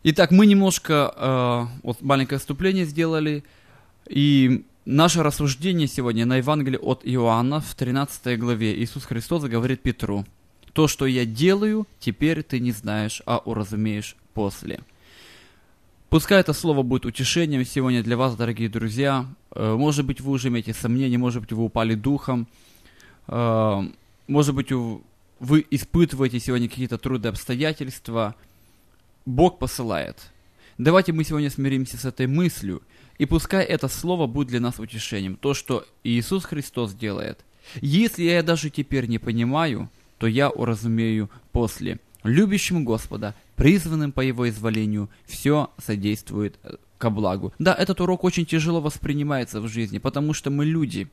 Итак, мы немножко вот маленькое вступление сделали, и наше рассуждение сегодня на Евангелие от Иоанна в 13 главе. Иисус Христос говорит Петру: «То, что я делаю, теперь ты не знаешь, а уразумеешь после». Пускай это слово будет утешением сегодня для вас, дорогие друзья. Может быть, вы уже имеете сомнения, может быть, вы упали духом, может быть, вы испытываете сегодня какие-то трудные обстоятельства. Бог посылает. Давайте мы сегодня смиримся с этой мыслью, и пускай это слово будет для нас утешением. То, что Иисус Христос делает. Если я даже теперь не понимаю, то я уразумею после. Любящим Господа, призванным по Его изволению, все содействует ко благу. Да, этот урок очень тяжело воспринимается в жизни, потому что мы люди.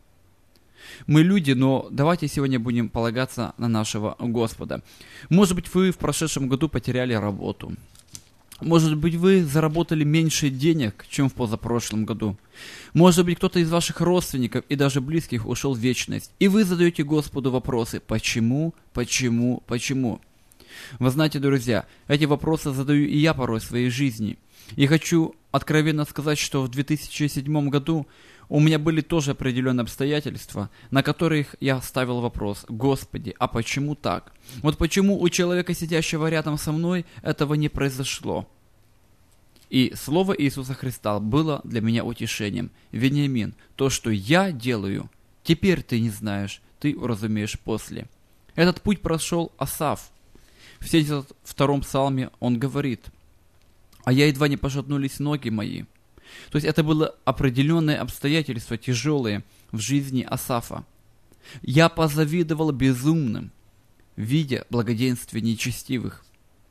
Мы люди, но давайте сегодня будем полагаться на нашего Господа. Может быть, вы в прошедшем году потеряли работу. Может быть, вы заработали меньше денег, чем в позапрошлом году. Может быть, кто-то из ваших родственников и даже близких ушел в вечность. И вы задаете Господу вопросы: почему, почему, почему? Вы знаете, друзья, эти вопросы задаю и я порой в своей жизни. И хочу откровенно сказать, что в 2007 году у меня были тоже определенные обстоятельства, на которых я ставил вопрос: Господи, а почему так? Вот почему у человека, сидящего рядом со мной, этого не произошло? И слово Иисуса Христа было для меня утешением. Вениамин, то, что я делаю, теперь ты не знаешь, ты уразумеешь после. Этот путь прошел Асаф. В 72-м псалме он говорит: «А я едва не пошатнулись ноги мои». То есть это было определенные обстоятельства тяжелые в жизни Асафа. «Я позавидовал безумным, видя благоденствие нечестивых».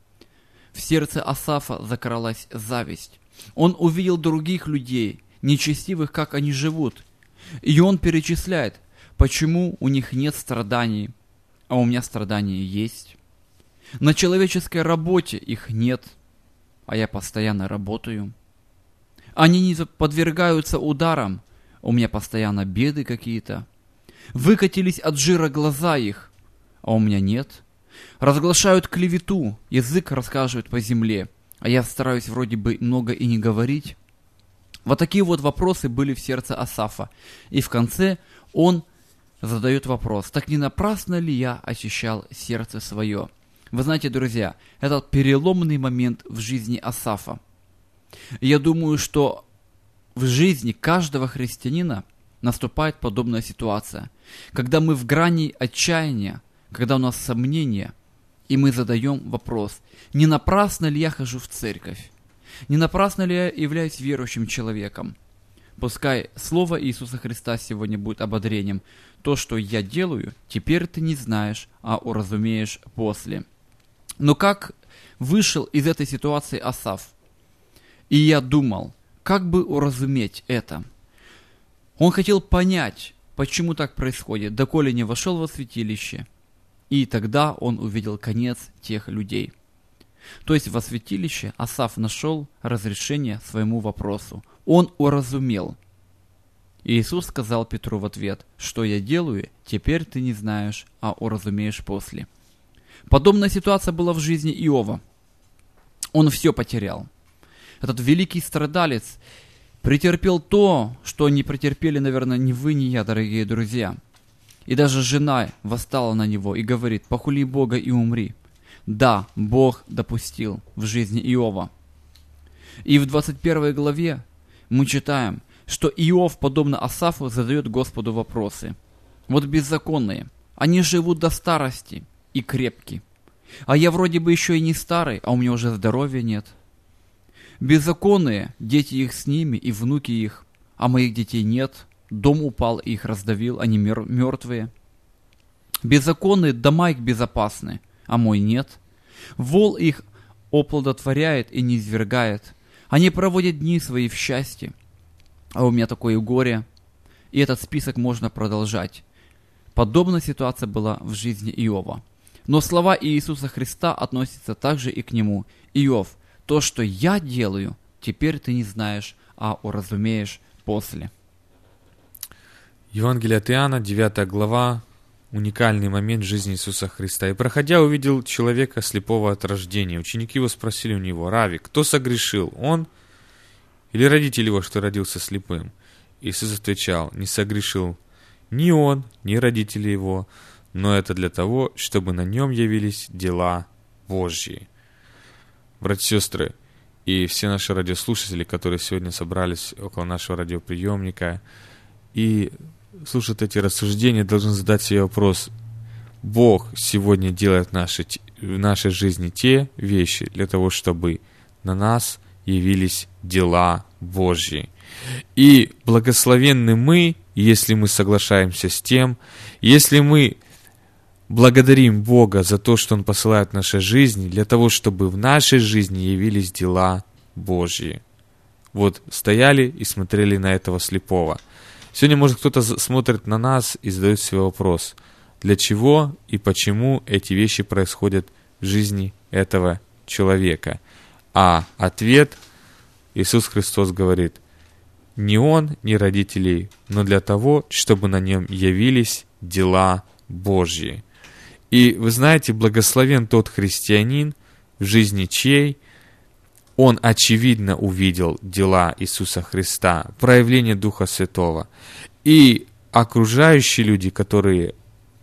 В сердце Асафа закралась зависть. Он увидел других людей, нечестивых, как они живут. И он перечисляет, почему у них нет страданий, а у меня страдания есть. На человеческой работе их нет, а я постоянно работаю. Они не подвергаются ударам, у меня постоянно беды какие-то. Выкатились от жира глаза их, а у меня нет. Разглашают клевету, язык рассказывает по земле, а я стараюсь вроде бы много и не говорить. Вот такие вот вопросы были в сердце Асафа. И в конце он задает вопрос: так не напрасно ли я очищал сердце свое? Вы знаете, друзья, это переломный момент в жизни Асафа. Я думаю, что в жизни каждого христианина наступает подобная ситуация, когда мы в грани отчаяния, когда у нас сомнения, и мы задаем вопрос: не напрасно ли я хожу в церковь? Не напрасно ли я являюсь верующим человеком? Пускай слово Иисуса Христа сегодня будет ободрением. То, что я делаю, теперь ты не знаешь, а уразумеешь после. Но как вышел из этой ситуации Асаф? И я думал, как бы уразуметь это? Он хотел понять, почему так происходит, доколе не вошел во святилище. И тогда он увидел конец тех людей. То есть во святилище Асаф нашел разрешение своему вопросу. Он уразумел. И Иисус сказал Петру в ответ: что я делаю, теперь ты не знаешь, а уразумеешь после. Подобная ситуация была в жизни Иова. Он все потерял. Этот великий страдалец претерпел то, что не претерпели, наверное, ни вы, ни я, дорогие друзья. И даже жена восстала на него и говорит: похули Бога и умри. Да, Бог допустил в жизни Иова. И в 21 главе мы читаем, что Иов, подобно Асафу, задает Господу вопросы. Вот беззаконные, они живут до старости и крепки. А я вроде бы еще и не старый, а у меня уже здоровья нет. Беззаконные, дети их с ними и внуки их, а моих детей нет. Дом упал и их раздавил, они мертвые. Беззаконные, дома их безопасны, а мой нет. Вол их оплодотворяет и не извергает. Они проводят дни свои в счастье, а у меня такое горе. И этот список можно продолжать. Подобная ситуация была в жизни Иова. Но слова Иисуса Христа относятся также и к нему. Иов, то, что я делаю, теперь ты не знаешь, а уразумеешь после. Евангелие от Иоанна, 9 глава, уникальный момент в жизни Иисуса Христа. «И, проходя, увидел человека слепого от рождения. Ученики его спросили у него: Рави, кто согрешил, он или родитель его, что родился слепым?» Иисус отвечал: «Не согрешил ни он, ни родители его, но это для того, чтобы на нем явились дела Божьи». Братья и сестры, и все наши радиослушатели, которые сегодня собрались около нашего радиоприемника и слушают эти рассуждения, должны задать себе вопрос: Бог сегодня делает в нашей жизни те вещи для того, чтобы на нас явились дела Божьи. И благословенны мы, если мы соглашаемся с тем, если мы благодарим Бога за то, что Он посылает в нашей жизни, для того, чтобы в нашей жизни явились дела Божьи. Вот стояли и смотрели на этого слепого. Сегодня, может, кто-то смотрит на нас и задает себе вопрос: для чего и почему эти вещи происходят в жизни этого человека? А ответ: Иисус Христос говорит: не он, ни родителей, но для того, чтобы на нем явились дела Божьи. И вы знаете, благословен тот христианин, в жизни чей он очевидно увидел дела Иисуса Христа, проявление Духа Святого. И окружающие люди, которые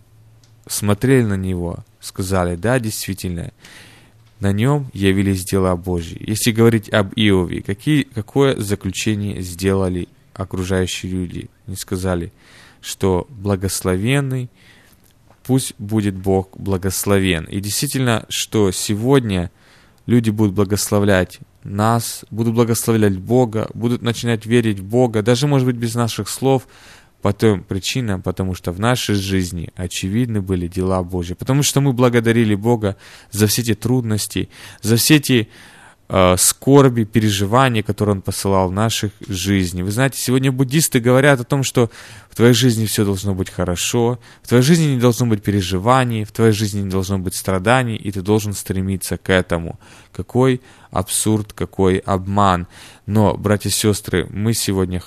смотрели на него, сказали: да, действительно, на нем явились дела Божьи. Если говорить об Иове, какое заключение сделали окружающие люди? Они сказали, что благословенный, пусть будет Бог благословен. И действительно, что сегодня люди будут благословлять нас, будут благословлять Бога, будут начинать верить в Бога, даже, может быть, без наших слов, по той причине, потому что в нашей жизни очевидны были дела Божьи, потому что мы благодарили Бога за все эти трудности, за все эти скорби, переживания, которые Он посылал в наших жизни. Вы знаете, сегодня буддисты говорят о том, что в твоей жизни все должно быть хорошо, в твоей жизни не должно быть переживаний, в твоей жизни не должно быть страданий, и ты должен стремиться к этому. Какой абсурд, какой обман. Но, братья и сестры, мы сегодня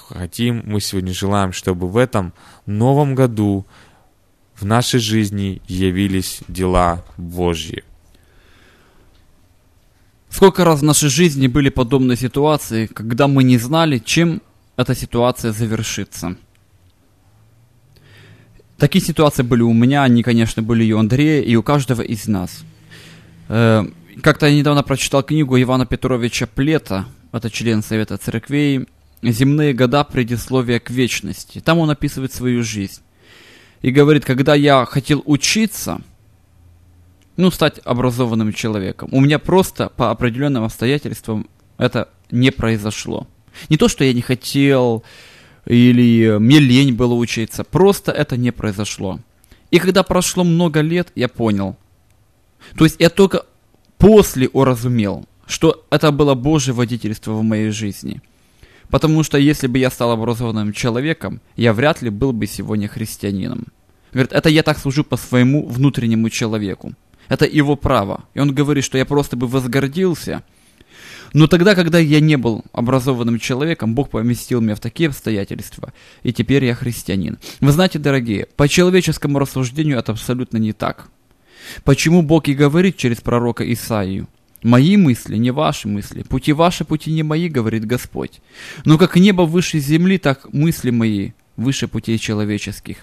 желаем, чтобы в этом новом году в нашей жизни явились дела Божьи. Сколько раз в нашей жизни были подобные ситуации, когда мы не знали, чем эта ситуация завершится. Такие ситуации были у меня, они, конечно, были и у Андрея, и у каждого из нас. Как-то я недавно прочитал книгу Ивана Петровича Плета, это член Совета Церквей, «Земные года. Предисловие к вечности». Там он описывает свою жизнь. И говорит: когда я хотел учиться, стать образованным человеком, у меня просто по определенным обстоятельствам это не произошло. Не то, что я не хотел, или мне лень было учиться, просто это не произошло. И когда прошло много лет, я понял. То есть я только после уразумел, что это было Божье водительство в моей жизни. Потому что если бы я стал образованным человеком, я вряд ли был бы сегодня христианином. Говорит, это я так служу по своему внутреннему человеку. Это его право. И он говорит, что я просто бы возгордился. Но тогда, когда я не был образованным человеком, Бог поместил меня в такие обстоятельства, и теперь я христианин. Вы знаете, дорогие, по человеческому рассуждению это абсолютно не так. Почему Бог и говорит через пророка Исаию: «Мои мысли, не ваши мысли, пути ваши, пути не мои, говорит Господь. Но как небо выше земли, так мысли мои выше путей человеческих».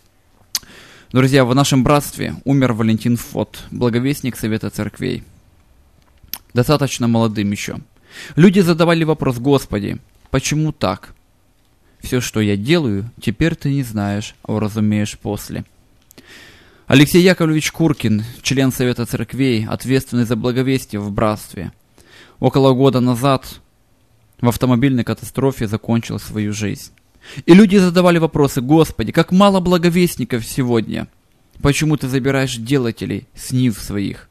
Друзья, в нашем братстве умер Валентин Фот, благовестник Совета Церквей. Достаточно молодым еще. Люди задавали вопрос: Господи, почему так? Все, что я делаю, теперь ты не знаешь, а уразумеешь после. Алексей Яковлевич Куркин, член Совета Церквей, ответственный за благовестие в братстве, около года назад в автомобильной катастрофе закончил свою жизнь. И люди задавали вопросы: Господи, как мало благовестников сегодня. Почему ты забираешь делателей с нив своих?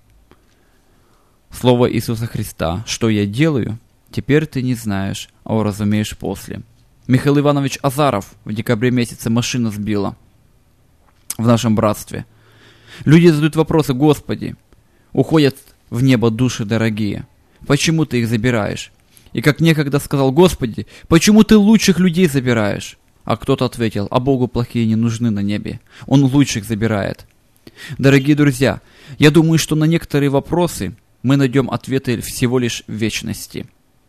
Слово Иисуса Христа: что я делаю, теперь ты не знаешь, а уразумеешь после. Михаил Иванович Азаров в декабре месяце машина сбила в нашем братстве. Люди задают вопросы: Господи, уходят в небо души дорогие. Почему ты их забираешь? И как некогда сказал: Господи, почему ты лучших людей забираешь? А кто-то ответил: а Богу плохие не нужны на небе. Он лучших забирает. Дорогие друзья, я думаю, что на некоторые вопросы мы найдем ответы всего лишь в вечности.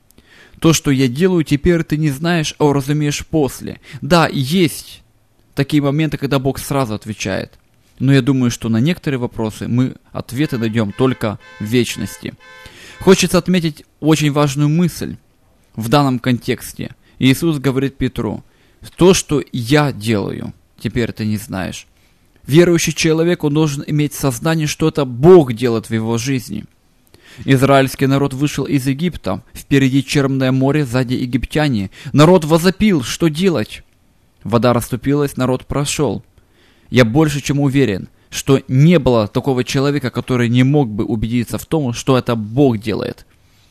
То, что я делаю, теперь ты не знаешь, а уразумеешь после. Да, есть такие моменты, когда Бог сразу отвечает. Но я думаю, что на некоторые вопросы мы ответы найдем только в вечности. Хочется отметить очень важную мысль в данном контексте. Иисус говорит Петру: то, что я делаю, теперь ты не знаешь. Верующий человек, он должен иметь сознание, что это Бог делает в его жизни. Израильский народ вышел из Египта, впереди Черное море, сзади египтяне. Народ возопил, что делать? Вода расступилась, народ прошел. Я больше чем уверен, что не было такого человека, который не мог бы убедиться в том, что это Бог делает.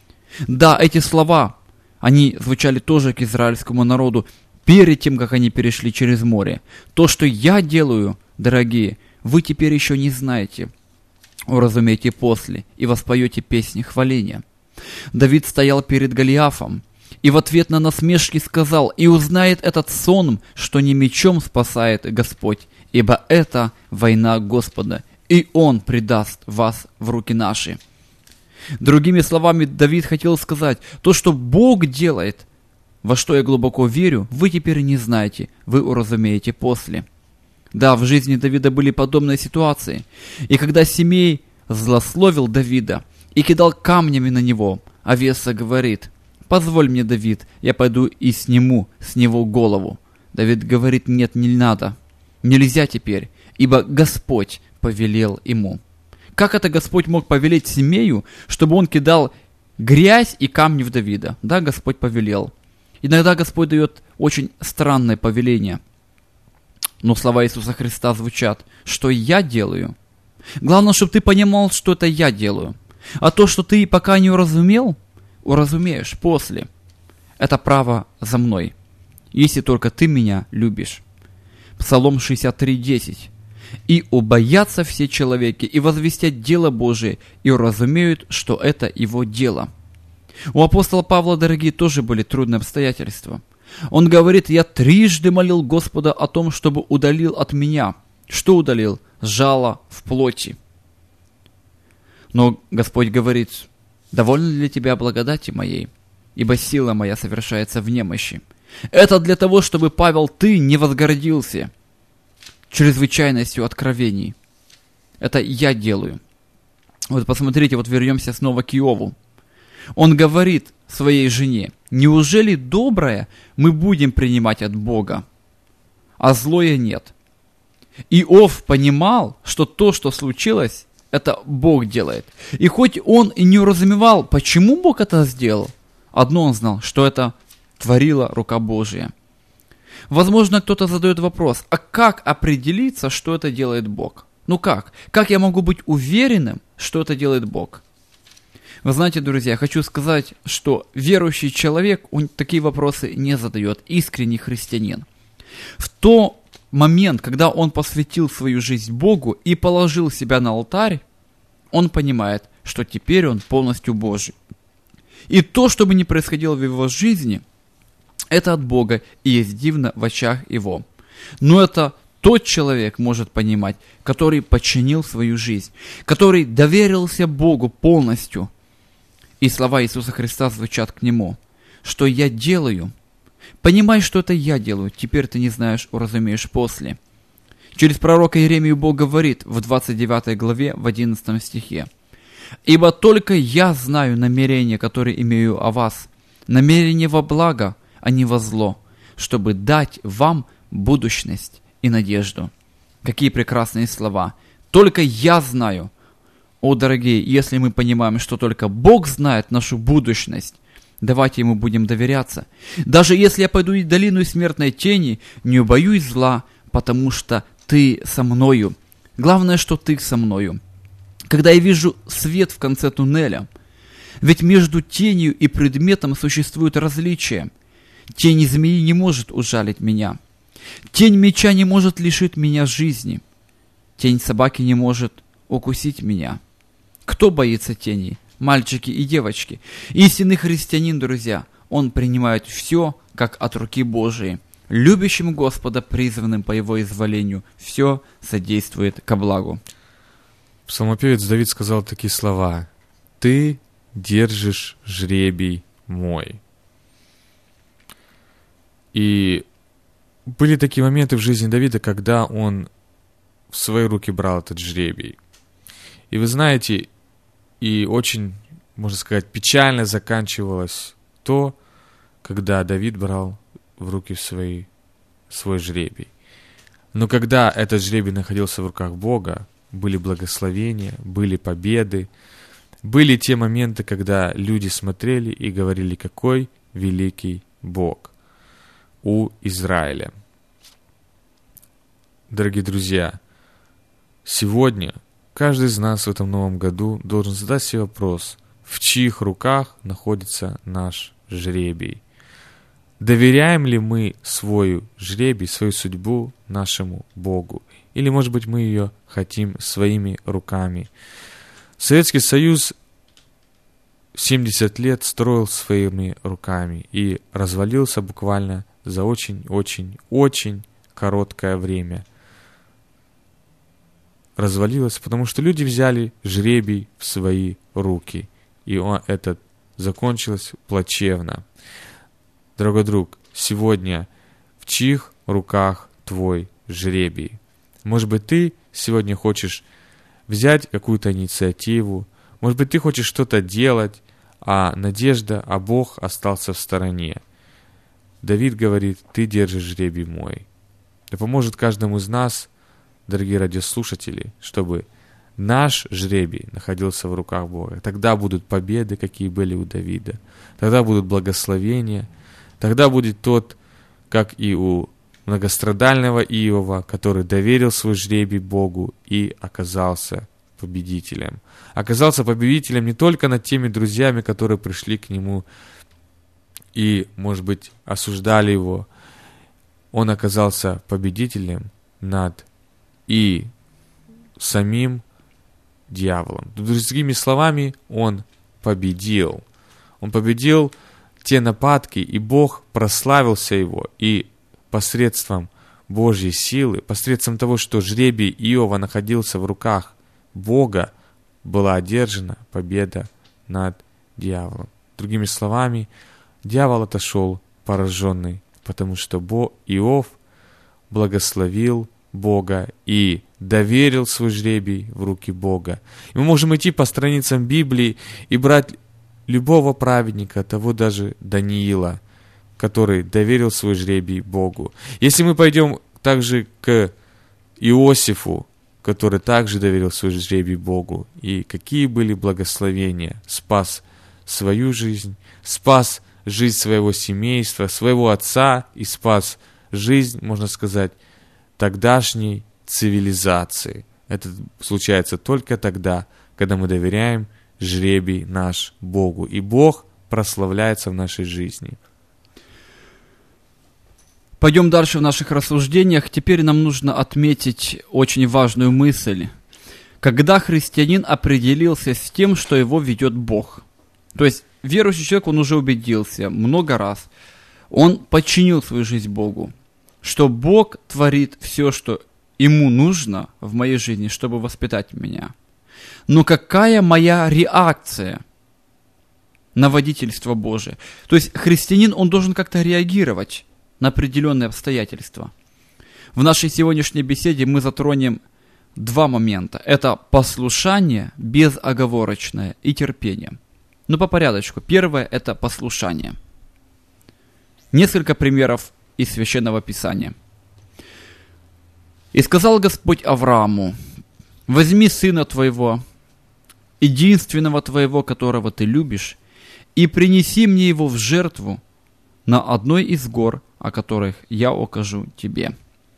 Да, эти слова, они звучали тоже к израильскому народу перед тем, как они перешли через море. То, что я делаю, дорогие, вы теперь еще не знаете. Уразумеете после, и воспоете песни хваления. Давид стоял перед Голиафом, и в ответ на насмешки сказал: и узнает этот сон, что не мечом спасает Господь, ибо это война Господа, и Он предаст вас в руки наши. Другими словами, Давид хотел сказать: то, что Бог делает, во что я глубоко верю, вы теперь не знаете, вы уразумеете после. Да, в жизни Давида были подобные ситуации. И когда Семей злословил Давида и кидал камнями на него, Авеса говорит: позволь мне, Давид, я пойду и сниму с него голову. Давид говорит: нет, не надо, нельзя теперь, ибо Господь повелел ему. Как это Господь мог повелеть Семею, чтобы он кидал грязь и камни в Давида? Да, Господь повелел. Иногда Господь дает очень странное повеление. Но слова Иисуса Христа звучат: что я делаю. Главное, чтобы ты понимал, что это я делаю. А то, что ты пока не уразумел, уразумеешь после. Это право за мной, если только ты меня любишь. Псалом 63:10. И убоятся все человеки, и возвестят дело Божие, и уразумеют, что это его дело. У апостола Павла, дорогие, тоже были трудные обстоятельства. Он говорит: я трижды молил Господа о том, чтобы удалил от меня. Что удалил? Жало в плоти. Но Господь говорит: довольно для тебя благодати моей, ибо сила моя совершается в немощи. Это для того, чтобы, Павел, ты не возгордился чрезвычайностью откровений. Это я делаю. Вот посмотрите, вот вернемся снова к Иову. Он говорит своей жене: неужели доброе мы будем принимать от Бога, а злое нет? Иов понимал, что то, что случилось, это Бог делает. И хоть он и не уразумевал, почему Бог это сделал, одно он знал, что это творила рука Божия. Возможно, кто-то задает вопрос: а как определиться, что это делает Бог? Ну как? Как я могу быть уверенным, что это делает Бог? Вы знаете, друзья, хочу сказать, что верующий человек, он такие вопросы не задает, искренний христианин. В тот момент, когда он посвятил свою жизнь Богу и положил себя на алтарь, он понимает, что теперь он полностью Божий. И то, что бы ни происходило в его жизни, это от Бога и есть дивно в очах его. Но это тот человек может понимать, который подчинил свою жизнь, который доверился Богу полностью. И слова Иисуса Христа звучат к нему: что я делаю. Понимай, что это я делаю, теперь ты не знаешь, уразумеешь после. Через пророка Иеремию Бог говорит в 29 главе, в 11 стихе: «Ибо только я знаю намерения, которые имею о вас, намерения во благо, а не во зло, чтобы дать вам будущность и надежду». Какие прекрасные слова! Только я знаю. О, дорогие, если мы понимаем, что только Бог знает нашу будущность, давайте Ему будем доверяться. Даже если я пойду в долину смертной тени, не убоюсь зла, потому что Ты со мною. Главное, что Ты со мною. Когда я вижу свет в конце туннеля, ведь между тенью и предметом существует различие. Тень змеи не может ужалить меня. Тень меча не может лишить меня жизни. Тень собаки не может укусить меня. Кто боится теней? Мальчики и девочки. Истинный христианин, друзья, он принимает все, как от руки Божией. любящим Господа, призванным по Его изволению, все содействует ко благу. Псалмопевец Давид сказал такие слова: «Ты держишь жребий мой». И были такие моменты в жизни Давида, когда он в свои руки брал этот жребий. И вы знаете, и очень, можно сказать, печально заканчивалось то, когда Давид брал в руки свой жребий. Но когда этот жребий находился в руках Бога, были благословения, были победы, были те моменты, когда люди смотрели и говорили, какой великий Бог у Израиля. Дорогие друзья, сегодня каждый из нас в этом новом году должен задать себе вопрос, в чьих руках находится наш жребий. Доверяем ли мы свой жребий, свою судьбу нашему Богу? Или, может быть, мы ее хотим своими руками? Советский Союз 70 лет строил своими руками и развалился буквально за очень-очень-очень короткое время. Развалилось, потому что люди взяли жребий в свои руки, и это закончилось плачевно. Дорогой друг, сегодня в чьих руках твой жребий? Может быть, ты сегодня хочешь взять какую-то инициативу, может быть, ты хочешь что-то делать, а надежда, а Бог остался в стороне. Давид говорит: «Ты держишь жребий мой». Да поможет каждому из нас, дорогие радиослушатели, чтобы наш жребий находился в руках Бога. Тогда будут победы, какие были у Давида. Тогда будут благословения. Тогда будет тот, как и у многострадального Иова, который доверил свой жребий Богу и оказался победителем. Оказался победителем не только над теми друзьями, которые пришли к нему и, может быть, осуждали его. Он оказался победителем над и самим дьяволом. Другими словами, он победил. Он победил те нападки, и Бог прославился его. И посредством Божьей силы, посредством того, что жребий Иова находился в руках Бога, была одержана победа над дьяволом. Другими словами, дьявол отошел пораженный, потому что Иов благословил Бога и доверил свой жребий в руки Бога. И мы можем идти по страницам Библии и брать любого праведника, того даже Даниила, который доверил свой жребий Богу. Если мы пойдем также к Иосифу, который также доверил свой жребий Богу, и какие были благословения, спас свою жизнь, спас жизнь своего семейства, своего отца и спас жизнь, можно сказать, тогдашней цивилизации. Это случается только тогда, когда мы доверяем жребий наш Богу, и Бог прославляется в нашей жизни. Пойдем дальше в наших рассуждениях. Теперь нам нужно отметить очень важную мысль. Когда христианин определился с тем, что его ведет Бог. То есть верующий человек, он уже убедился много раз. Он подчинил свою жизнь Богу. Что Бог творит все, что ему нужно в моей жизни, чтобы воспитать меня. Но какая моя реакция на водительство Божие? То есть христианин, он должен как-то реагировать на определенные обстоятельства. В нашей сегодняшней беседе мы затронем два момента. Это послушание безоговорочное и терпение. Но по порядочку. Первое – это послушание. Несколько примеров из Священного Писания. «И сказал Господь Аврааму: возьми сына твоего, единственного твоего, которого ты любишь, и принеси мне его в жертву на одной из гор, о которых я укажу тебе».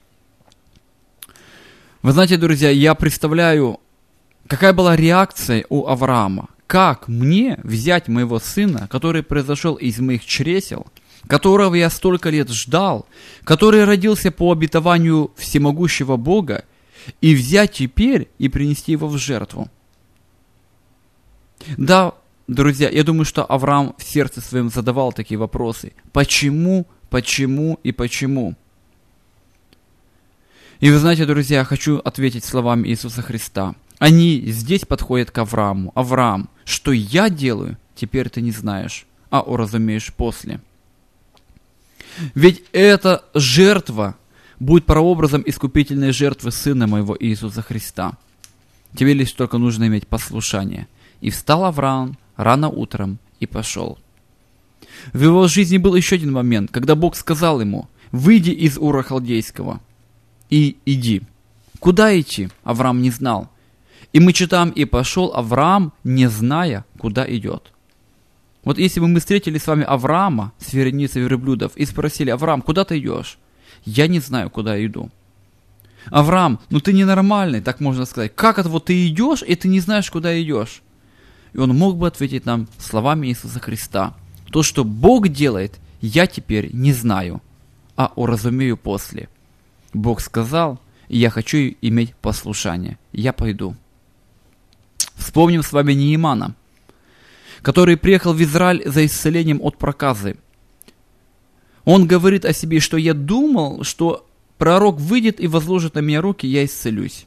Вы знаете, друзья, я представляю, какая была реакция у Авраама. Как мне взять моего сына, который произошел из моих чресел, которого я столько лет ждал, который родился по обетованию всемогущего Бога, и взять теперь и принести его в жертву? Да, друзья, я думаю, что Авраам в сердце своем задавал такие вопросы. Почему, почему и почему? И вы знаете, друзья, хочу ответить словами Иисуса Христа. Они здесь подходят к Аврааму. Авраам, что я делаю, теперь ты не знаешь, а уразумеешь после. Ведь эта жертва будет прообразом искупительной жертвы Сына Моего Иисуса Христа. Тебе лишь только нужно иметь послушание. И встал Авраам рано утром и пошел. В его жизни был еще один момент, когда Бог сказал ему: «Выйди из Ура Халдейского и иди». Куда идти? Авраам не знал. И мы читаем: «И пошел Авраам, не зная, куда идет». Вот если бы мы встретили с вами Авраама с вереницей верблюдов и спросили: «Авраам, куда ты идешь?» «Я не знаю, куда я иду». «Авраам, ну ты ненормальный», так можно сказать. «Как это вот ты идешь, и ты не знаешь, куда идешь?» И он мог бы ответить нам словами Иисуса Христа: «То, что Бог делает, я теперь не знаю, а уразумею после. Бог сказал, и я хочу иметь послушание. Я пойду». Вспомним с вами Неемана, который приехал в Израиль за исцелением от проказы. Он говорит о себе, что я думал, что пророк выйдет и возложит на меня руки, и я исцелюсь.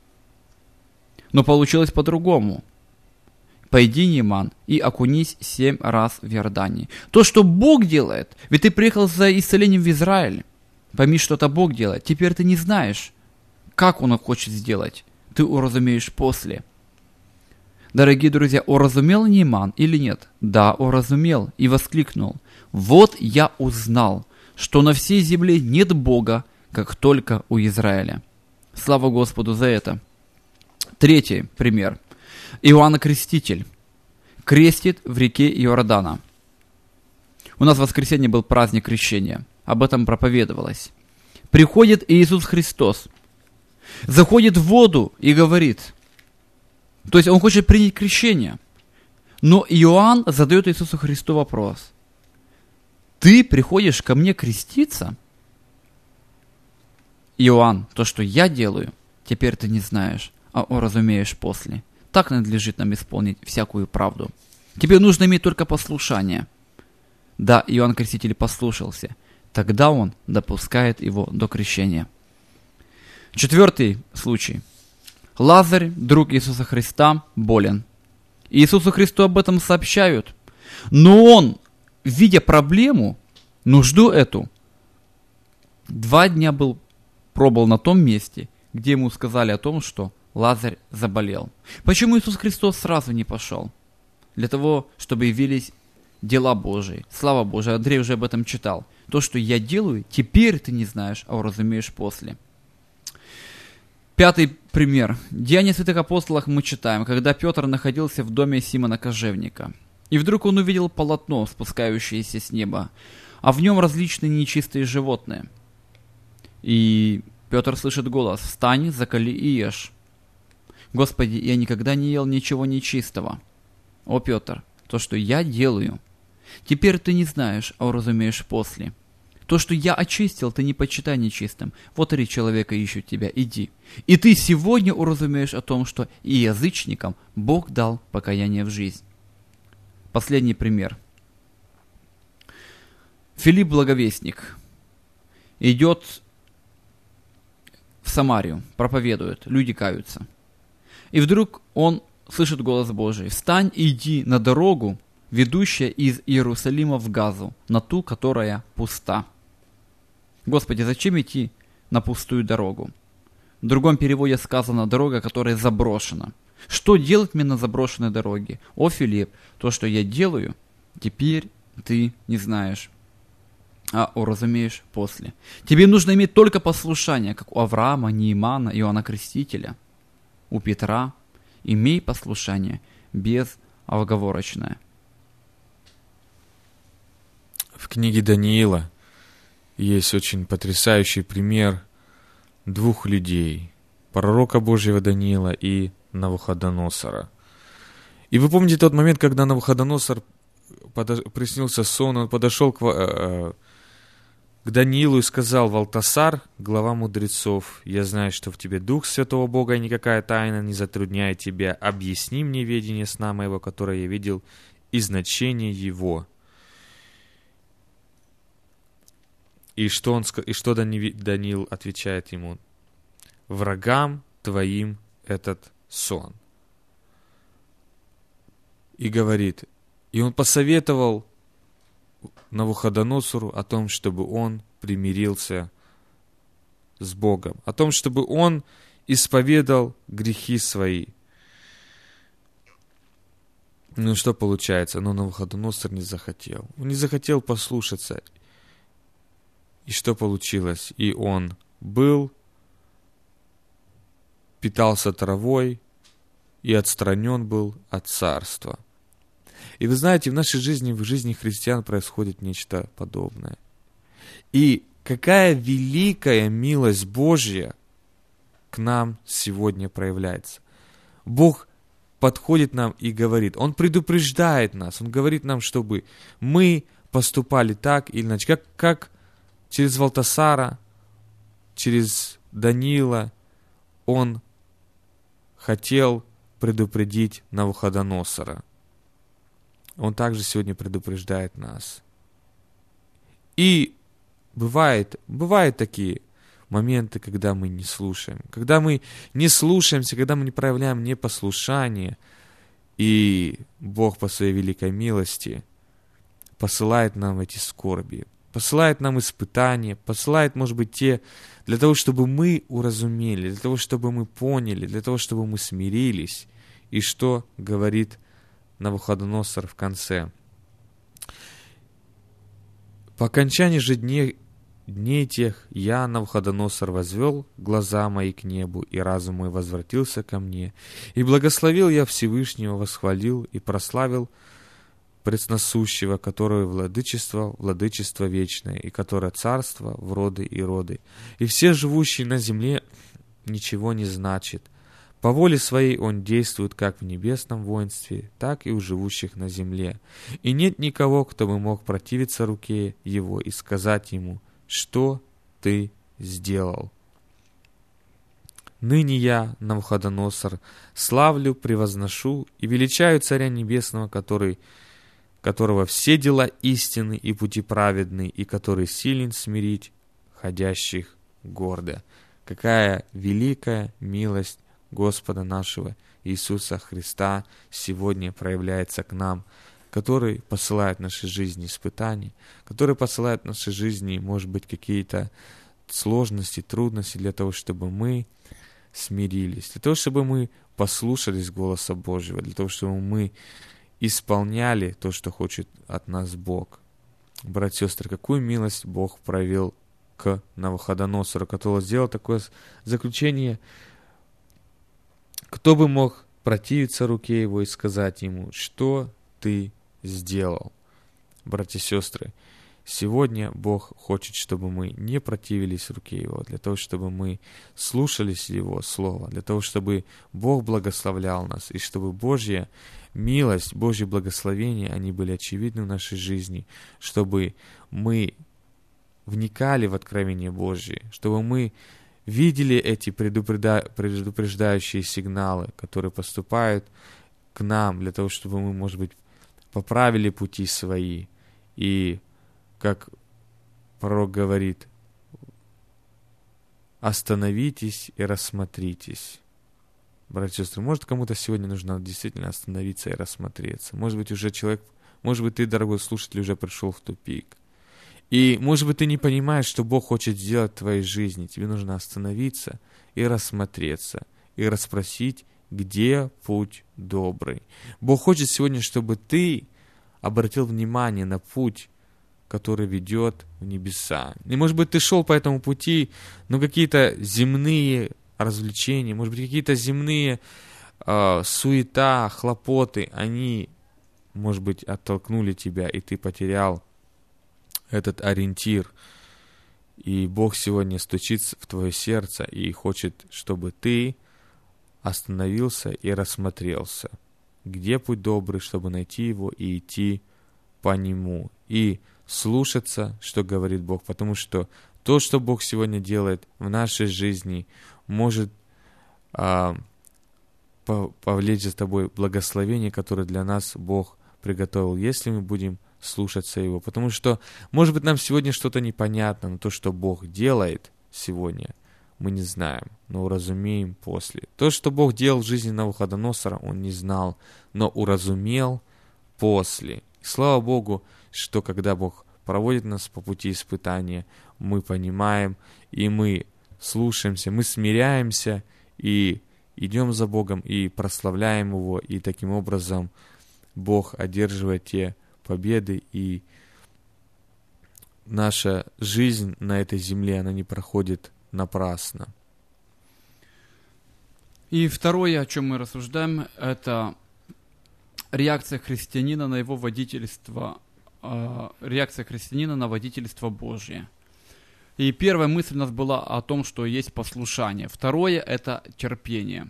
Но получилось по-другому. Пойди, Нееман, и окунись 7 раз в Иордане. То, что Бог делает, ведь ты приехал за исцелением в Израиль. Пойми, что это Бог делает. Теперь ты не знаешь, как Он хочет сделать. Ты уразумеешь после. Дорогие друзья, уразумел Нееман или нет? Да, уразумел и воскликнул: «Вот я узнал, что на всей земле нет Бога, как только у Израиля». Слава Господу за это. Третий пример. Иоанн Креститель крестит в реке Иордана. У нас в воскресенье был праздник крещения. Об этом проповедовалось. Приходит Иисус Христос, заходит в воду и говорит, то есть он хочет принять крещение. Но Иоанн задает Иисусу Христу вопрос: «Ты приходишь ко мне креститься?» Иоанн, то, что я делаю, теперь ты не знаешь, а уразумеешь после. Так надлежит нам исполнить всякую правду. Тебе нужно иметь только послушание. Да, Иоанн Креститель послушался. Тогда он допускает его до крещения. Четвертый случай. Лазарь, друг Иисуса Христа, болен. Иисусу Христу об этом сообщают. Но он, видя проблему, нужду эту, 2 дня пробыл на том месте, где ему сказали о том, что Лазарь заболел. Почему Иисус Христос сразу не пошел? Для того, чтобы явились дела Божии, слава Божия. Андрей уже об этом читал. То, что я делаю, теперь ты не знаешь, а уразумеешь после. 5 пример. Деяния святых апостолов мы читаем, когда Петр находился в доме Симона Кожевника. И вдруг он увидел полотно, спускающееся с неба, а в нем различные нечистые животные. И Петр слышит голос: «Встань, закали и ешь». «Господи, я никогда не ел ничего нечистого». «О, Петр, то, что я делаю, теперь ты не знаешь, а уразумеешь после. То, что я очистил, ты не почитай нечистым. Вот 3 человека ищут тебя, иди. И ты сегодня уразумеешь о том, что и язычникам Бог дал покаяние в жизнь». Последний пример. Филипп Благовестник идет в Самарию, проповедует, люди каются. И вдруг он слышит голос Божий: «Встань и иди на дорогу, ведущая из Иерусалима в Газу, на ту, которая пуста». Господи, зачем идти на пустую дорогу? В другом переводе сказано: дорога, которая заброшена. Что делать мне на заброшенной дороге? О, Филипп, то, что я делаю, теперь ты не знаешь, а уразумеешь после. Тебе нужно иметь только послушание, как у Авраама, Неемана, Иоанна Крестителя, у Петра. Имей послушание безоговорочное. В книге Даниила есть очень потрясающий пример 2 людей: пророка Божьего Даниила и Навуходоносора. И вы помните тот момент, когда Навуходоносор приснился сон, он подошел к Даниилу и сказал: «Валтасар, глава мудрецов, я знаю, что в тебе Дух Святого Бога, и никакая тайна не затрудняет тебя. Объясни мне ведение сна моего, которое я видел, и значение его». И что Даниил отвечает ему? врагам твоим этот сон». И говорит, и он посоветовал Навуходоносору о том, чтобы он примирился с Богом, о том, чтобы он исповедал грехи свои. Ну что получается? Но Навуходоносор не захотел. Он не захотел послушаться. И что получилось? И он питался травой и отстранен был от царства. И вы знаете, в нашей жизни, в жизни христиан происходит нечто подобное. И какая великая милость Божья к нам сегодня проявляется. Бог подходит нам и говорит, Он предупреждает нас, Он говорит нам, чтобы мы поступали так или иначе, как через Валтасара, через Даниила Он хотел предупредить Навуходоносора. Он также сегодня предупреждает нас. И бывают такие моменты, когда мы не слушаем. Когда мы не слушаемся, когда мы не проявляем непослушание, и Бог по своей великой милости посылает нам эти скорби, посылает нам испытания, посылает, может быть, для того, чтобы мы уразумели, для того, чтобы мы поняли, для того, чтобы мы смирились. И что говорит Навуходоносор в конце? «По окончании же дней тех я, Навуходоносор, возвел глаза мои к небу, и разум мой возвратился ко мне. И благословил я Всевышнего, восхвалил и прославил Пресносущего, которое владычество вечное, и которое царство в роды и роды. И все живущие на земле ничего не значит. По воле своей он действует как в небесном воинстве, так и у живущих на земле. И нет никого, кто бы мог противиться руке его и сказать ему: что ты сделал? Ныне я, Навуходоносор, славлю, превозношу и величаю Царя Небесного, которого все дела истинны и пути праведны, и который силен смирить ходящих гордо». Какая великая милость Господа нашего Иисуса Христа сегодня проявляется к нам, который посылает в нашей жизни испытания, который посылает в нашей жизни, может быть, какие-то сложности, трудности для того, чтобы мы смирились, для того, чтобы мы послушались голоса Божьего, для того, чтобы мы исполняли то, что хочет от нас Бог. Братья и сестры, какую милость Бог проявил к Навуходоносору, который сделал такое заключение: кто бы мог противиться руке его и сказать ему: что ты сделал? Братья и сестры, сегодня Бог хочет, чтобы мы не противились руке Его, для того, чтобы мы слушались Его Слова, для того, чтобы Бог благословлял нас, и чтобы Божья милость, Божье благословение, они были очевидны в нашей жизни, чтобы мы вникали в откровение Божье, чтобы мы видели эти предупреждающие сигналы, которые поступают к нам, для того, чтобы мы, может быть, поправили пути свои. И, как пророк говорит, остановитесь и рассмотритесь. Братья и сестры, может, кому-то сегодня нужно действительно остановиться и рассмотреться. Может быть, ты, дорогой слушатель, уже пришел в тупик. И, может быть, ты не понимаешь, что Бог хочет сделать в твоей жизни. Тебе нужно остановиться и рассмотреться, и расспросить, где путь добрый. Бог хочет сегодня, чтобы ты обратил внимание на путь, который ведет в небеса. И, может быть, ты шел по этому пути, но какие-то земные развлечения, может быть, какие-то земные суета, хлопоты, они, может быть, оттолкнули тебя, и ты потерял этот ориентир. И Бог сегодня стучит в твое сердце и хочет, чтобы ты остановился и рассмотрелся, где путь добрый, чтобы найти его и идти по нему, и слушаться, что говорит Бог, потому что то, что Бог сегодня делает в нашей жизни, может повлечь за тобой благословение, которое для нас Бог приготовил, если мы будем слушаться Его. Потому что, может быть, нам сегодня что-то непонятно, но то, что Бог делает сегодня, мы не знаем, но уразумеем после. То, что Бог делал в жизни Навуходоносора, он не знал, но уразумел после. И слава Богу, что когда Бог проводит нас по пути испытания, мы понимаем, и мы слушаемся, мы смиряемся, и идем за Богом, и прославляем Его, и таким образом Бог одерживает те победы, и наша жизнь на этой земле, она не проходит напрасно. И второе, о чем мы рассуждаем, это реакция христианина на его водительство, реакция христианина на водительство Божье. И первая мысль у нас была о том, что есть послушание. Второе – это терпение.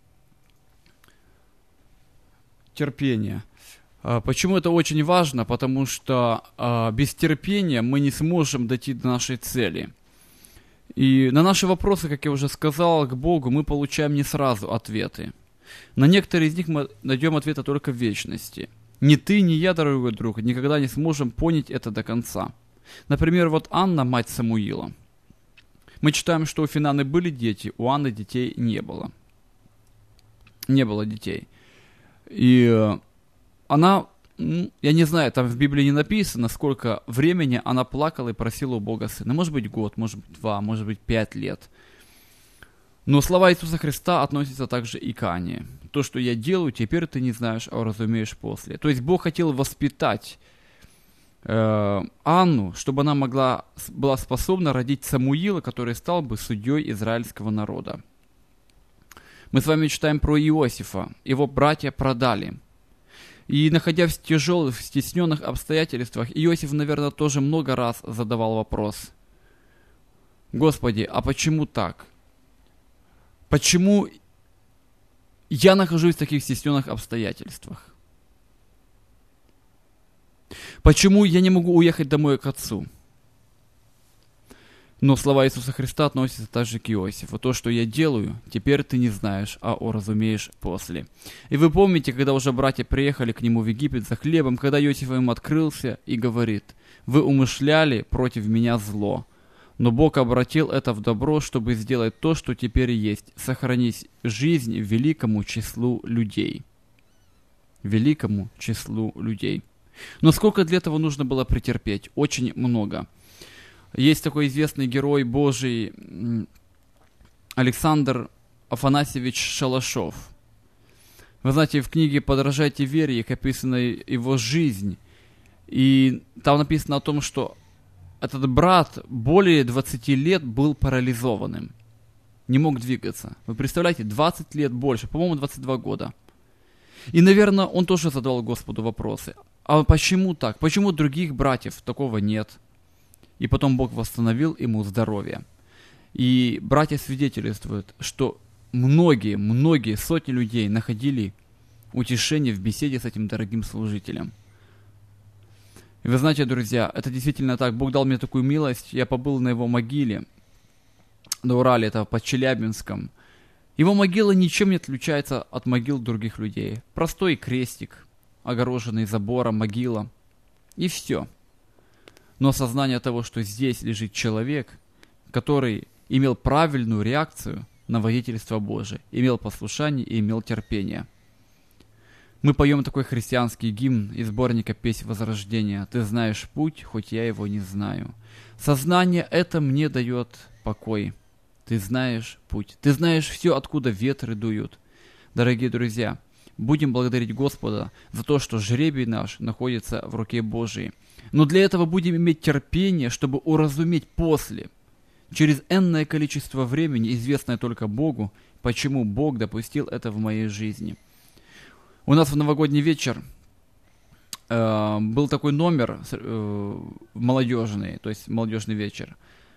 Терпение. Почему это очень важно? Потому что без терпения мы не сможем дойти до нашей цели. И на наши вопросы, как я уже сказал, к Богу мы получаем не сразу ответы. На некоторые из них мы найдем ответы только в вечности. Ни ты, ни я, дорогой друг, никогда не сможем понять это до конца. Например, вот Анна, мать Самуила. Мы читаем, что у Финаны были дети, у Анны детей не было. Не было детей. И она, я не знаю, там в Библии не написано, сколько времени она плакала и просила у Бога сына. Может быть год, может быть 2, может быть 5 лет. Но слова Иисуса Христа относятся также и к Анне. То, что я делаю, теперь ты не знаешь, а уразумеешь после. То есть Бог хотел воспитать Анну, чтобы она была способна родить Самуила, который стал бы судьей израильского народа. Мы с вами читаем про Иосифа. Его братья продали. И находясь в тяжелых, в стесненных обстоятельствах, Иосиф, наверное, тоже много раз задавал вопрос: Господи, а почему так? Почему я нахожусь в таких стесненных обстоятельствах? Почему я не могу уехать домой к отцу? Но слова Иисуса Христа относятся также к Иосифу. То, что я делаю, теперь ты не знаешь, а уразумеешь после. И вы помните, когда уже братья приехали к нему в Египет за хлебом, когда Иосиф им открылся и говорит: вы умышляли против меня зло, но Бог обратил это в добро, чтобы сделать то, что теперь есть, сохранить жизнь великому числу людей. Великому числу людей. Но сколько для этого нужно было претерпеть? Очень много. Есть такой известный герой Божий Александр Афанасьевич Шалашов. Вы знаете, в книге «Подражайте вере» описана его жизнь. И там написано о том, что этот брат более 20 лет был парализованным. Не мог двигаться. Вы представляете, 20 лет больше, по-моему, 22 года. И, наверное, он тоже задал Господу вопросы. А почему так? Почему других братьев такого нет? И потом Бог восстановил ему здоровье. И братья свидетельствуют, что многие сотни людей находили утешение в беседе с этим дорогим служителем. И вы знаете, друзья, это действительно так. Бог дал мне такую милость. Я побыл на его могиле на Урале, это под Челябинском. Его могила ничем не отличается от могил других людей. Простой крестик, огороженный забором, могила. И все. Но осознание того, что здесь лежит человек, который имел правильную реакцию на водительство Божие, имел послушание и имел терпение. Мы поем такой христианский гимн из сборника «Песнь Возрождения». «Ты знаешь путь, хоть я его не знаю». Сознание это мне дает покой. Ты знаешь путь. Ты знаешь все, откуда ветры дуют. Дорогие друзья, будем благодарить Господа за то, что жребий наш находится в руке Божией. Но для этого будем иметь терпение, чтобы уразуметь после, через энное количество времени, известное только Богу, почему Бог допустил это в моей жизни. У нас в новогодний вечер был такой номер молодежный, то есть молодежный вечер.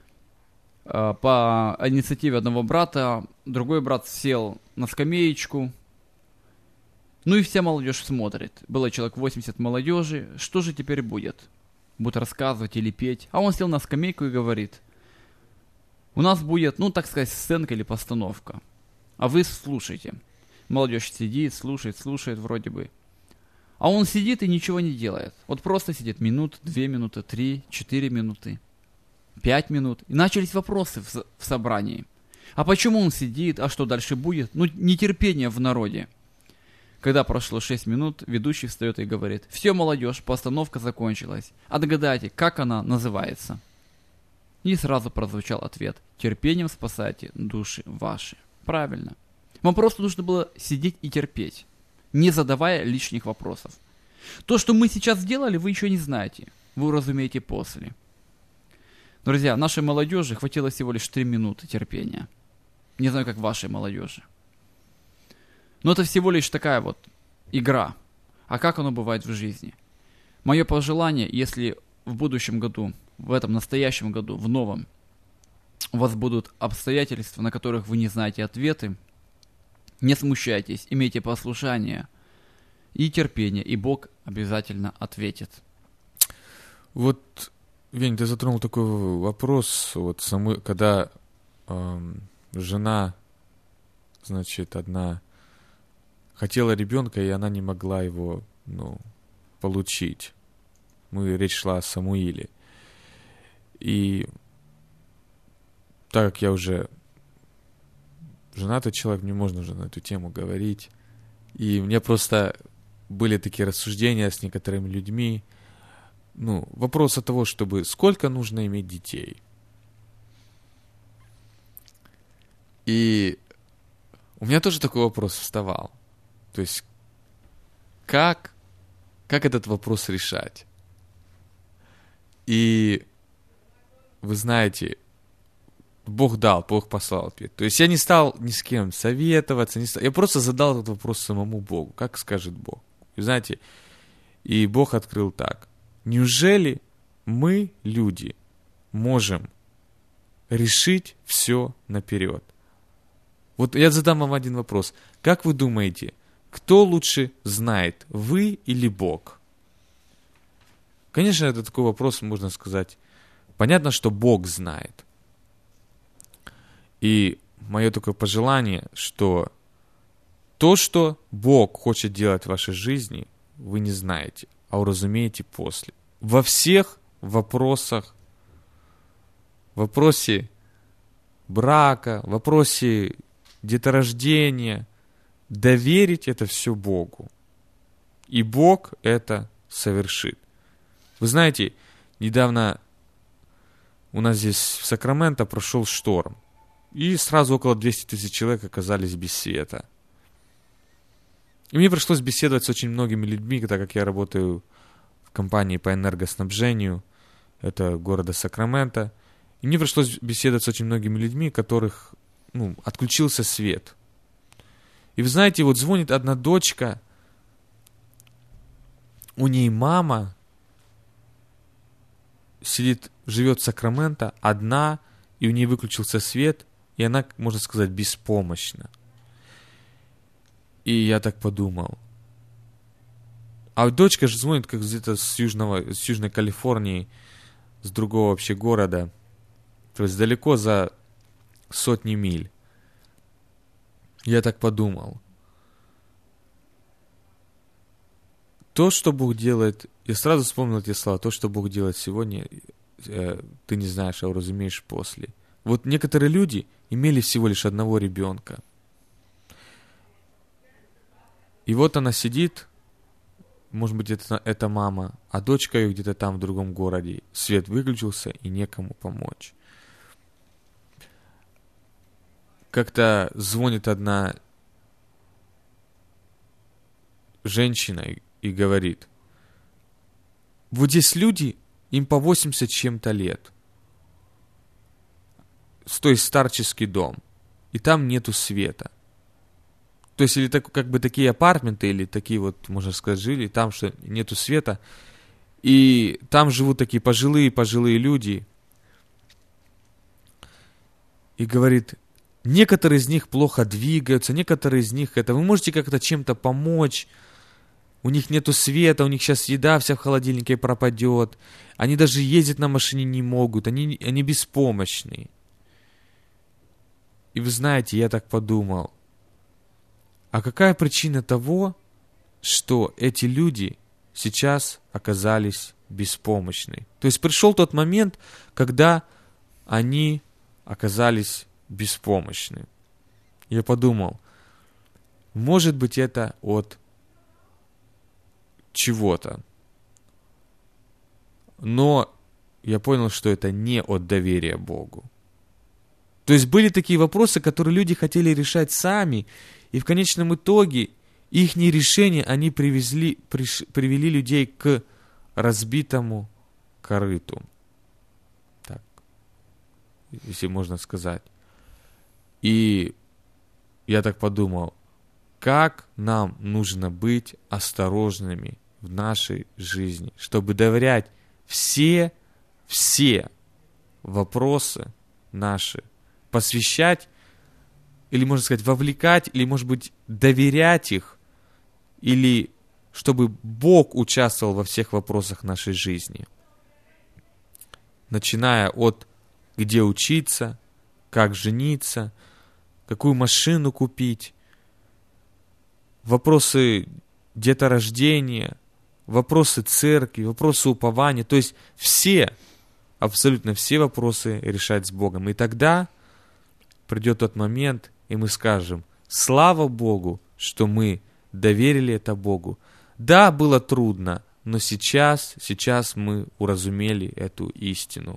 По инициативе одного брата, другой брат сел на скамеечку, ну и вся молодежь смотрит. Было человек 80 молодежи, что же теперь будет? Будут рассказывать или петь. А он сел на скамейку и говорит: у нас будет, ну так сказать, сценка или постановка. А вы слушайте. Молодежь сидит, слушает вроде бы. А он сидит и ничего не делает. Вот просто сидит минут, 2 минуты, 3, 4 минуты, 5 минут. И начались вопросы в собрании. А почему он сидит? А что дальше будет? Ну, нетерпение в народе. Когда прошло 6 минут, ведущий встает и говорит: «Все, молодежь, постановка закончилась. Отгадайте, как она называется?» И сразу прозвучал ответ: «Терпением спасайте души ваши». Правильно. Вам просто нужно было сидеть и терпеть, не задавая лишних вопросов. То, что мы сейчас сделали, вы еще не знаете. Вы уразумеете после. Друзья, нашей молодежи хватило всего лишь 3 минуты терпения. Не знаю, как вашей молодежи. Но это всего лишь такая вот игра. А как оно бывает в жизни? Мое пожелание, если в будущем году, в этом настоящем году, в новом, у вас будут обстоятельства, на которых вы не знаете ответы, не смущайтесь, имейте послушание и терпение, и Бог обязательно ответит. Вот, Вень, ты затронул такой вопрос, вот когда жена, значит, одна хотела ребенка, и она не могла его, получить. Речь шла о Самуиле. И так как я уже женатый человек, мне можно уже на эту тему говорить. И у меня просто были такие рассуждения с некоторыми людьми. Вопрос от того, сколько нужно иметь детей. И у меня тоже такой вопрос вставал. То есть, как этот вопрос решать? И вы знаете, Бог послал ответ. То есть я не стал ни с кем советоваться, я просто задал этот вопрос самому Богу. Как скажет Бог? И знаете, и Бог открыл так. Неужели мы, люди, можем решить все наперед? Вот я задам вам один вопрос. Как вы думаете, кто лучше знает, вы или Бог? Конечно, это такой вопрос, можно сказать. Понятно, что Бог знает. И мое такое пожелание, что то, что Бог хочет делать в вашей жизни, вы не знаете, а уразумеете после. Во всех вопросах, в вопросе брака, в вопросе деторождения, доверить это все Богу. И Бог это совершит. Вы знаете, недавно у нас здесь в Сакраменто прошел шторм. И сразу около 200 тысяч человек оказались без света. И мне пришлось беседовать с очень многими людьми, так как я работаю в компании по энергоснабжению, это города Сакраменто. И мне пришлось беседовать с очень многими людьми, которых отключился свет. И вы знаете, вот звонит одна дочка, у ней мама живет в Сакраменто одна, и у нее выключился свет, и она, можно сказать, беспомощна. И я так подумал. А дочка же звонит как где-то с Южной Калифорнии, с другого вообще города. То есть далеко за сотни миль. Я так подумал. То, что Бог делает, я сразу вспомнил эти слова, то, что Бог делает сегодня, ты не знаешь, а уразумеешь после. Вот некоторые люди имели всего лишь одного ребенка. И вот она сидит, может быть, это мама, а дочка ее где-то там в другом городе. Свет выключился, и некому помочь. Как-то звонит одна женщина и говорит: вот здесь люди, им по 80 чем-то лет. То есть старческий дом. И там нету света. То есть, или как бы такие апартменты, или такие вот, можно сказать, жили, там что нету света. И там живут такие пожилые люди. И говорит, некоторые из них плохо двигаются, некоторые из них вы можете как-то чем-то помочь. У них нету света, у них сейчас еда вся в холодильнике пропадет. Они даже ездить на машине не могут, они беспомощные. И вы знаете, я так подумал, а какая причина того, что эти люди сейчас оказались беспомощны? То есть пришел тот момент, когда они оказались беспомощны. Я подумал, может быть, это от чего-то. Но я понял, что это не от доверия Богу. То есть были такие вопросы, которые люди хотели решать сами, и в конечном итоге их решения, они привели людей к разбитому корыту. Так, если можно сказать. И я так подумал, как нам нужно быть осторожными в нашей жизни, чтобы доверять все вопросы наши, посвящать, или, можно сказать, вовлекать, или, может быть, доверять их, или чтобы Бог участвовал во всех вопросах нашей жизни. Начиная от где учиться, как жениться, какую машину купить, вопросы деторождения, вопросы церкви, вопросы упования, то есть абсолютно все вопросы решать с Богом. И тогда придет тот момент, и мы скажем: слава Богу, что мы доверили это Богу. Да, было трудно, но сейчас мы уразумели эту истину.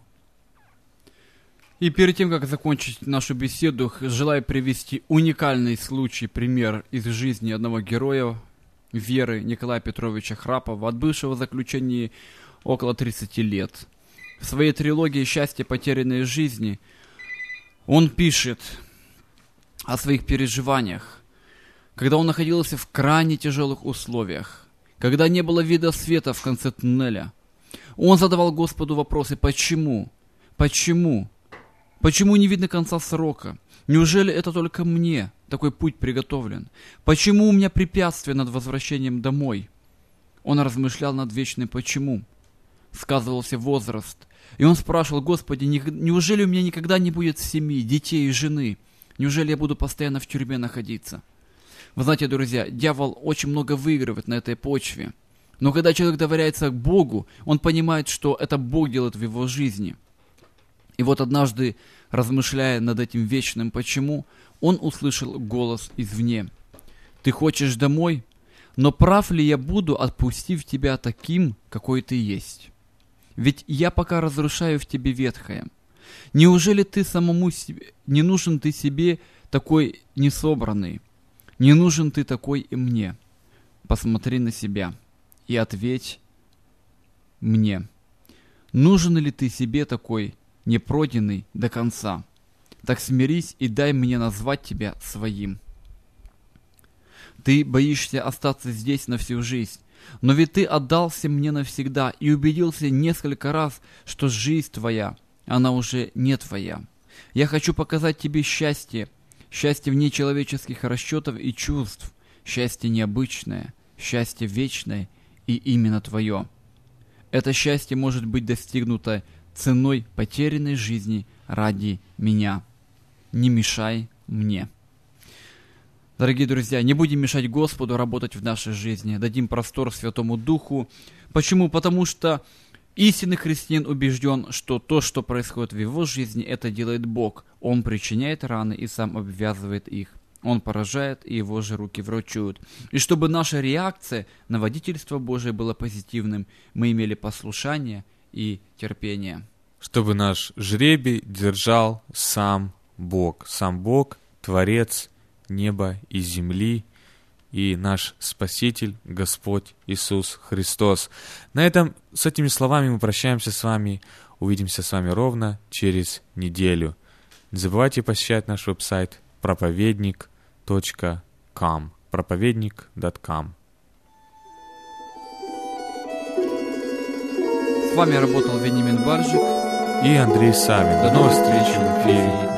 И перед тем, как закончить нашу беседу, желаю привести уникальный случай, пример из жизни одного героя веры Николая Петровича Храпова, отбывшего в заключении около 30 лет. В своей трилогии «Счастье потерянной жизни» он пишет о своих переживаниях, когда он находился в крайне тяжелых условиях, когда не было вида света в конце туннеля. Он задавал Господу вопросы: почему? Почему? Почему не видно конца срока? Неужели это только мне такой путь приготовлен? Почему у меня препятствия над возвращением домой? Он размышлял над вечным «почему». Сказывался возраст. И он спрашивал: Господи, неужели у меня никогда не будет семьи, детей и жены? Неужели я буду постоянно в тюрьме находиться? Вы знаете, друзья, дьявол очень много выигрывает на этой почве. Но когда человек доверяется Богу, он понимает, что это Бог делает в его жизни. И вот однажды, размышляя над этим вечным «почему», он услышал голос извне: «Ты хочешь домой? Но прав ли я буду, отпустив тебя таким, какой ты есть? Ведь я пока разрушаю в тебе ветхое. Неужели ты самому себе, не нужен ты себе такой несобранный? Не нужен ты такой и мне? Посмотри на себя и ответь мне. Нужен ли ты себе такой непройденный до конца? Так смирись и дай мне назвать тебя своим». Ты боишься остаться здесь на всю жизнь, но ведь ты отдался мне навсегда и убедился несколько раз, что жизнь твоя, она уже не твоя. Я хочу показать тебе счастье, счастье вне человеческих расчетов и чувств, счастье необычное, счастье вечное и именно твое. Это счастье может быть достигнуто ценой потерянной жизни ради меня. Не мешай мне. Дорогие друзья, не будем мешать Господу работать в нашей жизни, дадим простор Святому Духу. Почему? Потому что истинный христианин убежден, что то, что происходит в его жизни, это делает Бог. Он причиняет раны и сам обвязывает их. Он поражает, и его же руки врачуют. И чтобы наша реакция на водительство Божие была позитивным, мы имели послушание и терпение. Чтобы наш жребий держал сам Бог, Творец неба и земли, и наш Спаситель, Господь Иисус Христос. На этом, с этими словами мы прощаемся с вами. Увидимся с вами ровно через неделю. Не забывайте посещать наш веб-сайт проповедник.com. проповедник.com. С вами работал Вениамин Баржик и Андрей Савин. До новых встреч в эфире.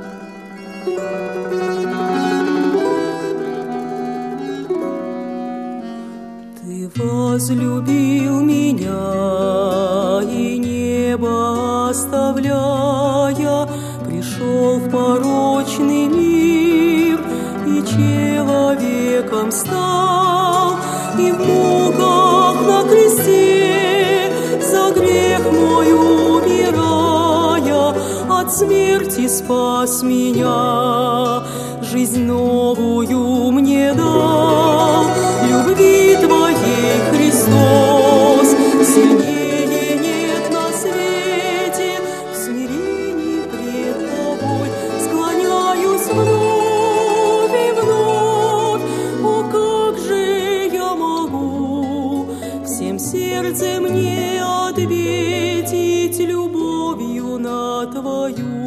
Возлюбил меня и небо оставляя, пришел в порочный мир и человеком стал, и в муках на кресте за грех мой умирая, от от смерти спас меня, жизнь новую мне дал. Любви Твоей, Христос, сильнее нет на свете. В смирении пред Тобой склоняюсь вновь и вновь. О, как же я могу всем сердцем не ответить любовью на Твою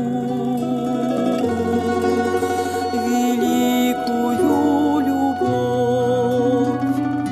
великую любовь.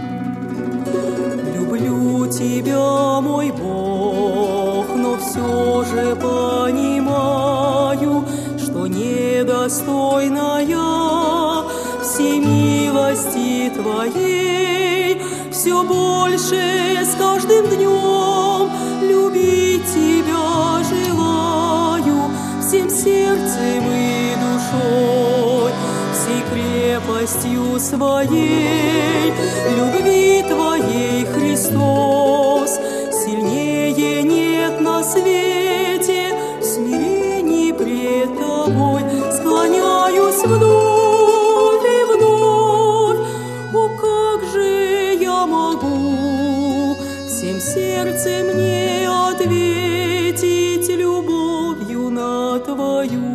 Люблю Тебя, мой Бог, но все же понимаю, что недостойна я всей милости Твоей. Все больше с каждым днем любить Тебя желаю всем сердцем и душой, всей крепостью своей. Любви Твоей, Христос, сильнее нет на свете. В смирении пред Тобой склоняюсь вновь и вновь. О, как же я могу всем сердцем не ответить любовью на Твою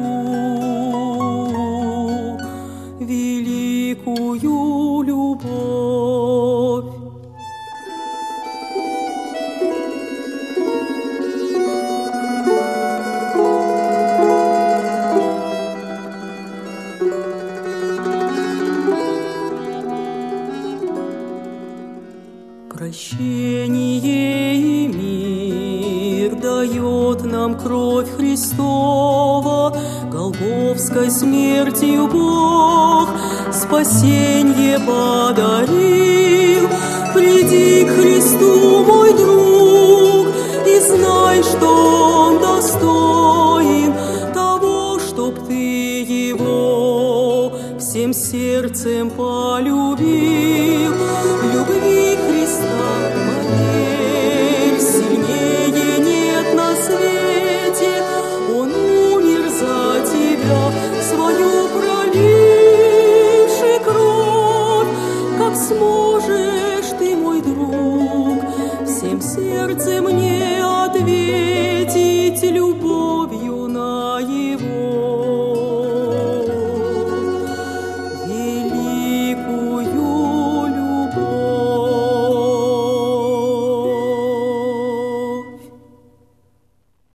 великую любовь. Прощение и мир дает нам кровь Христова, Голгофской смертью Бог спасенье подарил. Приди к Христу, мой друг,